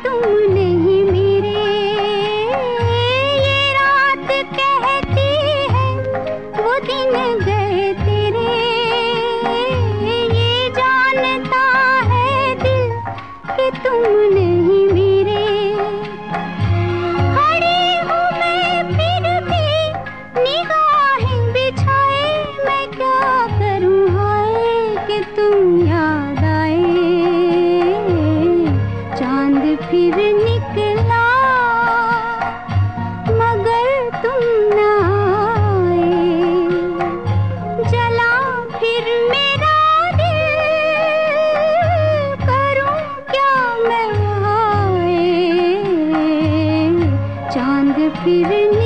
तुम नहीं मेरे। ये रात कहती है वो दिन गए तेरे। ये जानता है दिल कि तुम नहीं मेरे। खड़ी हूँ मैं फिर भी निगाहें बिछाए, मैं क्या करूँ हाय कि तुम याद आए। चांद फिर निकला मगर तुम न आए। जला फिर मेरा दिल, करूं क्या मैं हाय। चांद फिर